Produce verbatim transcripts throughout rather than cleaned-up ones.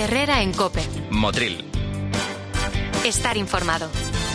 Herrera en COPE. Motril. Estar informado.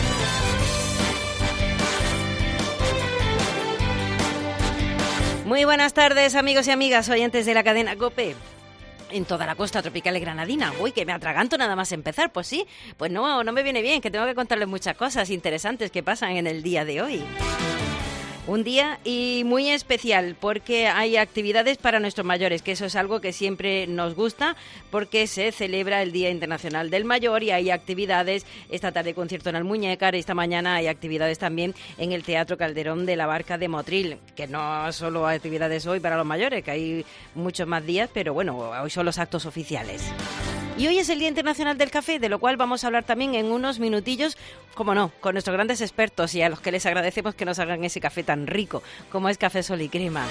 Muy buenas tardes, amigos y amigas, oyentes de la cadena COPE. En toda la costa tropical y granadina. Uy, que me atraganto nada más empezar. Pues sí, pues no, no me viene bien, que tengo que contarles muchas cosas interesantes que pasan en el día de hoy. Un día y muy especial porque hay actividades para nuestros mayores, que eso es algo que siempre nos gusta porque se celebra el Día Internacional del Mayor y hay actividades. Esta tarde concierto en Almuñécar, esta mañana hay actividades también en el Teatro Calderón de la Barca de Motril, que no solo hay actividades hoy para los mayores, que hay muchos más días, pero bueno, hoy son los actos oficiales. Y hoy es el Día Internacional del Café, de lo cual vamos a hablar también en unos minutillos, como no, con nuestros grandes expertos y a los que les agradecemos que nos hagan ese café tan rico como es Café Sol y Crema.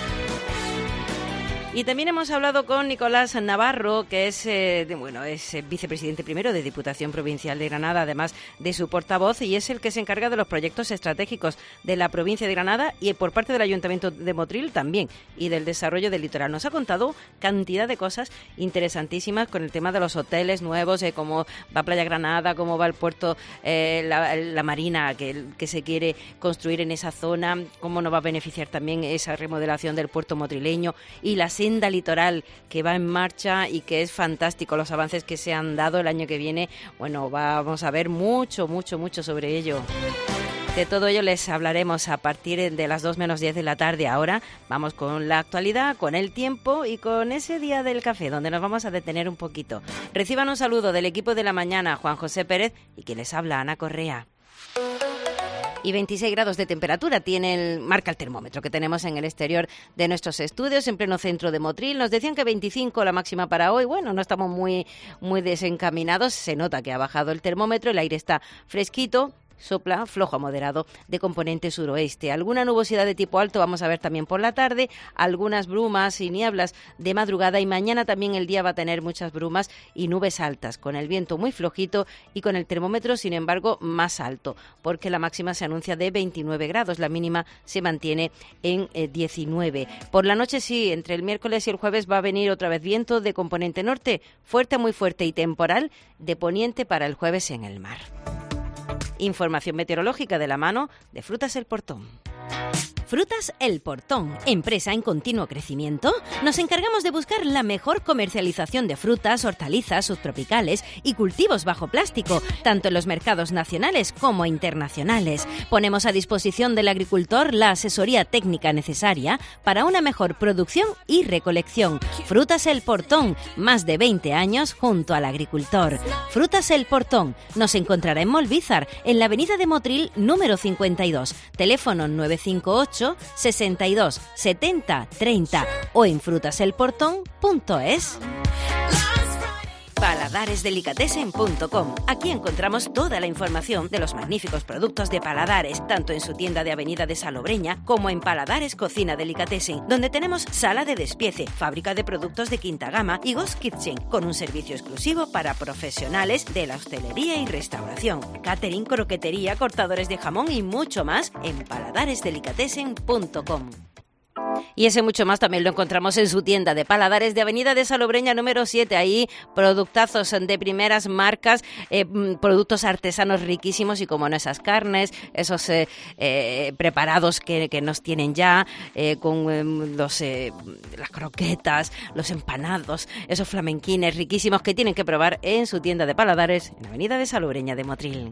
Y también hemos hablado con Nicolás Navarro, que es eh, de, bueno es eh, vicepresidente primero de Diputación Provincial de Granada, además de su portavoz, y es el que se encarga de los proyectos estratégicos de la provincia de Granada y por parte del Ayuntamiento de Motril también, y del desarrollo del litoral. Nos ha contado cantidad de cosas interesantísimas con el tema de los hoteles nuevos, eh, cómo va Playa Granada, cómo va el puerto, eh, la, la marina que, que se quiere construir en esa zona, cómo nos va a beneficiar también esa remodelación del puerto motrileño y la senda litoral que va en marcha y que es fantástico los avances que se han dado el año que viene. Bueno, vamos a ver mucho, mucho, mucho sobre ello. De todo ello les hablaremos a partir de las dos menos diez de la tarde. Ahora vamos con la actualidad, con el tiempo y con ese Día del Café, donde nos vamos a detener un poquito. Reciban un saludo del equipo de la mañana, Juan José Pérez, y que les habla Ana Correa. Y veintiséis grados de temperatura tiene el, marca el termómetro que tenemos en el exterior de nuestros estudios, en pleno centro de Motril. Nos decían que veinticinco la máxima para hoy. Bueno, no estamos muy, muy desencaminados. Se nota que ha bajado el termómetro, el aire está fresquito. Sopla flojo a moderado de componente suroeste. Alguna nubosidad de tipo alto vamos a ver también por la tarde, algunas brumas y nieblas de madrugada, y mañana también el día va a tener muchas brumas y nubes altas, con el viento muy flojito y con el termómetro, sin embargo, más alto, porque la máxima se anuncia de veintinueve grados, la mínima se mantiene en eh, diecinueve. Por la noche sí, entre el miércoles y el jueves va a venir otra vez viento de componente norte, fuerte, muy fuerte y temporal, de poniente para el jueves en el mar. Información meteorológica de la mano de Frutas El Portón. Frutas El Portón, empresa en continuo crecimiento. Nos encargamos de buscar la mejor comercialización de frutas, hortalizas, subtropicales y cultivos bajo plástico, tanto en los mercados nacionales como internacionales. Ponemos a disposición del agricultor la asesoría técnica necesaria para una mejor producción y recolección. Frutas El Portón, más de veinte años junto al agricultor. Frutas El Portón, nos encontrará en Molvízar, en la avenida de Motril número cincuenta y dos, teléfono nueve cinco ocho sesenta y dos setenta treinta o en frutaselportón punto es. paladares delicatessen punto com. Aquí encontramos toda la información de los magníficos productos de Paladares, tanto en su tienda de Avenida de Salobreña como en Paladares Cocina Delicatessen, donde tenemos sala de despiece, fábrica de productos de quinta gama y Ghost Kitchen, con un servicio exclusivo para profesionales de la hostelería y restauración, catering, croquetería, cortadores de jamón y mucho más en paladares delicatessen punto com. Y ese mucho más también lo encontramos en su tienda de Paladares de Avenida de Salobreña número siete. Ahí productazos de primeras marcas, eh, productos artesanos riquísimos y como no esas carnes, esos eh, eh, preparados que, que nos tienen ya, eh, con eh, los, eh, las croquetas, los empanados, esos flamenquines riquísimos que tienen que probar en su tienda de Paladares en Avenida de Salobreña de Motril.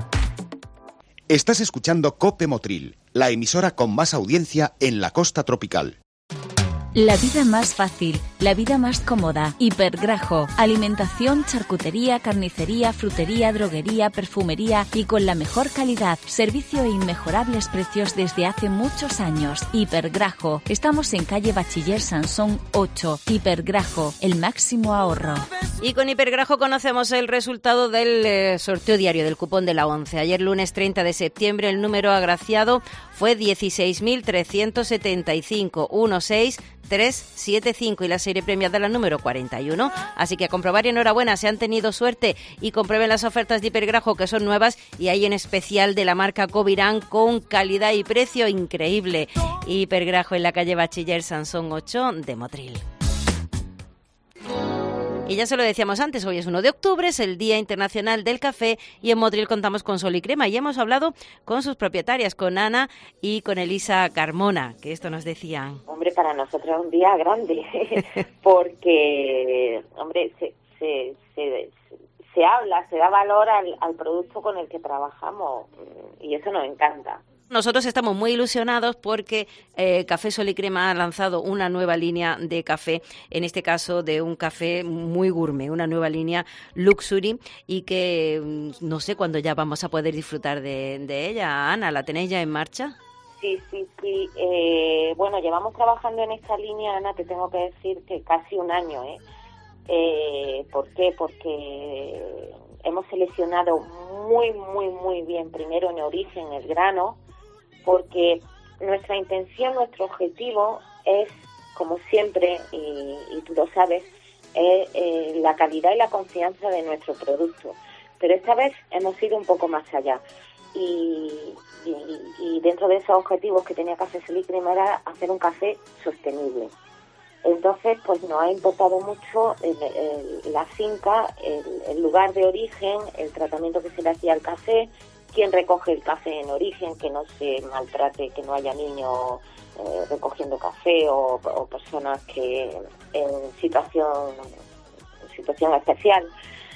Estás escuchando COPE Motril, la emisora con más audiencia en la costa tropical. La vida más fácil, la vida más cómoda. Hipergrajo, alimentación, charcutería, carnicería, frutería, droguería, perfumería y con la mejor calidad. Servicio e inmejorables precios desde hace muchos años. Hipergrajo, estamos en calle Bachiller Sansón ocho. Hipergrajo, el máximo ahorro. Y con Hipergrajo conocemos el resultado del eh, sorteo diario del cupón de la once. Ayer lunes treinta de septiembre el número agraciado fue dieciséis mil trescientos setenta y cinco, dieciséis mil trescientos setenta y cinco y la serie premiada la número cuarenta y uno. Así que a comprobar y enhorabuena, si han tenido suerte y comprueben las ofertas de Hipergrajo que son nuevas y hay en especial de la marca Covirán con calidad y precio increíble. Hipergrajo en la calle Bachiller Sansón ocho de Motril. Y ya se lo decíamos antes, hoy es uno de octubre, es el Día Internacional del Café y en Motril contamos con Sol y Crema y hemos hablado con sus propietarias, con Ana y con Elisa Carmona, que esto nos decían. Hombre, para nosotros es un día grande, porque, hombre, se, se, se, se habla, se da valor al, al producto con el que trabajamos y eso nos encanta. Nosotros estamos muy ilusionados porque eh, Café Sol y Crema ha lanzado una nueva línea de café, en este caso de un café muy gourmet, una nueva línea Luxury y que no sé cuándo ya vamos a poder disfrutar de, de ella. Ana, ¿la tenéis ya en marcha? Sí, sí, sí. Eh, bueno, llevamos trabajando en esta línea, Ana, te tengo que decir que casi un año, ¿eh? eh ¿Por qué? Porque hemos seleccionado muy, muy, muy bien primero en origen el grano, porque nuestra intención, nuestro objetivo es, como siempre, y, y tú lo sabes, es eh, la calidad y la confianza de nuestro producto. Pero esta vez hemos ido un poco más allá. Y, y, y dentro de esos objetivos que tenía Café Sol y Crema era hacer un café sostenible. Entonces, pues nos ha importado mucho el, el, la finca, el, el lugar de origen, el tratamiento que se le hacía al café, quién recoge el café en origen, que no se maltrate, que no haya niños eh, recogiendo café o, o personas que en situación situación especial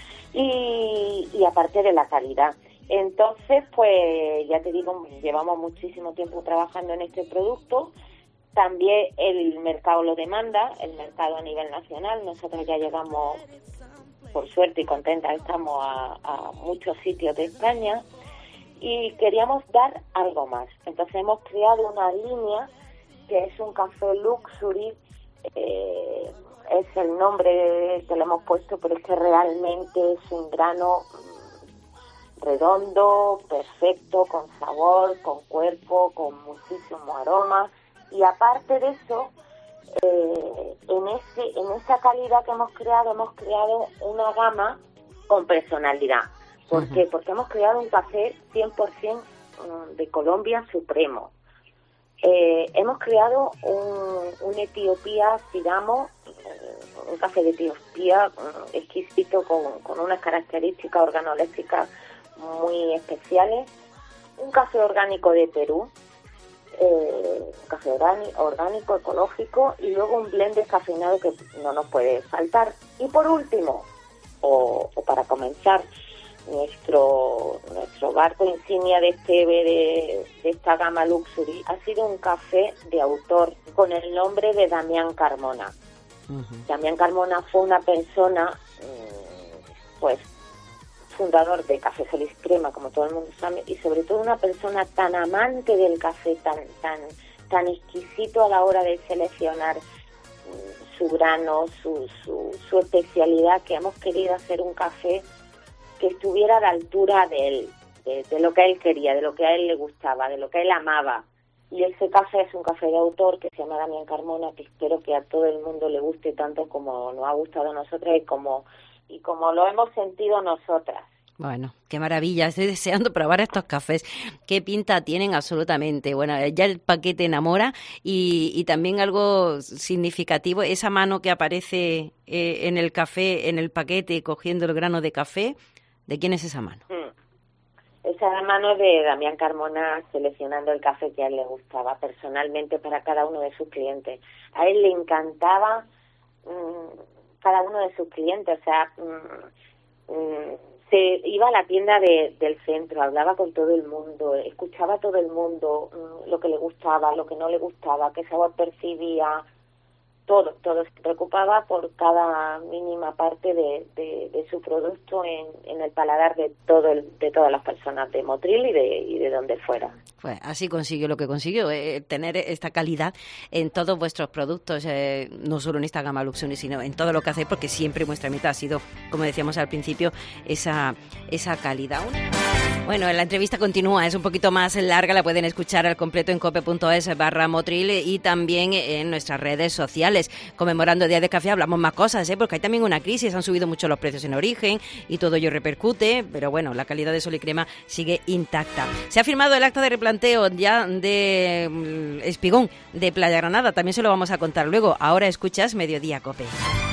y, y aparte de la calidad. Entonces, pues ya te digo, llevamos muchísimo tiempo trabajando en este producto. También el mercado lo demanda, el mercado a nivel nacional. Nosotros ya llegamos, por suerte y contentas, estamos a, a muchos sitios de España. Y queríamos dar algo más. Entonces hemos creado una línea que es un café Luxury. Eh, es el nombre que le hemos puesto, pero es que realmente es un grano redondo, perfecto, con sabor, con cuerpo, con muchísimo aroma. Y aparte de eso, eh, en, ese, en esa calidad que hemos creado, hemos creado una gama con personalidad. ¿Por qué? Porque hemos creado un café cien por ciento de Colombia Supremo. Eh, hemos creado un, un Etiopía Sidamo, un café de Etiopía exquisito con, con unas características organolépticas muy especiales. Un café orgánico de Perú, eh, un café orgánico, ecológico, y luego un blend descafeinado que no nos puede faltar. Y por último, o, o para comenzar, Nuestro nuestro barco insignia de este de, de esta gama Luxury ha sido un café de autor con el nombre de Damián Carmona. Uh-huh. Damián Carmona fue una persona, pues, fundador de Café Sol y Crema, como todo el mundo sabe, y sobre todo una persona tan amante del café, tan tan tan exquisito a la hora de seleccionar su grano, su su, su especialidad, que hemos querido hacer un café que estuviera a la altura de él, de, de lo que él quería, de lo que a él le gustaba, de lo que él amaba. Y ese café es un café de autor que se llama Damián Carmona, que espero que a todo el mundo le guste tanto como nos ha gustado a nosotras y como, y como lo hemos sentido nosotras. Bueno, qué maravilla, estoy deseando probar estos cafés. Qué pinta tienen absolutamente. Bueno, ya el paquete enamora y, y también algo significativo, esa mano que aparece eh, en el café, en el paquete, cogiendo el grano de café. ¿De quién es esa mano? Mm. Esa mano de Damián Carmona seleccionando el café que a él le gustaba personalmente para cada uno de sus clientes. A él le encantaba mmm, cada uno de sus clientes, o sea, mmm, mmm, se iba a la tienda de, del centro, hablaba con todo el mundo, escuchaba a todo el mundo mmm, lo que le gustaba, lo que no le gustaba, qué sabor percibía. Todo, todo se preocupaba por cada mínima parte de, de, de su producto en, en el paladar de todo el, de todas las personas de Motril y de, y de donde fuera. Pues así consiguió lo que consiguió, eh, tener esta calidad en todos vuestros productos, eh, no solo en esta gama Luxury, sino en todo lo que hacéis, porque siempre vuestra meta ha sido, como decíamos al principio, esa, esa calidad. Bueno, la entrevista continúa, es un poquito más larga, la pueden escuchar al completo en cope.es barra Motril y también en nuestras redes sociales. Conmemorando el Día de Café hablamos más cosas, ¿eh? Porque hay también una crisis, han subido mucho los precios en origen y todo ello repercute, pero bueno, la calidad de Sol y Crema sigue intacta. Se ha firmado el acta de replanteo ya de um, Espigón, de Playa Granada, también se lo vamos a contar luego. Ahora escuchas Mediodía Cope.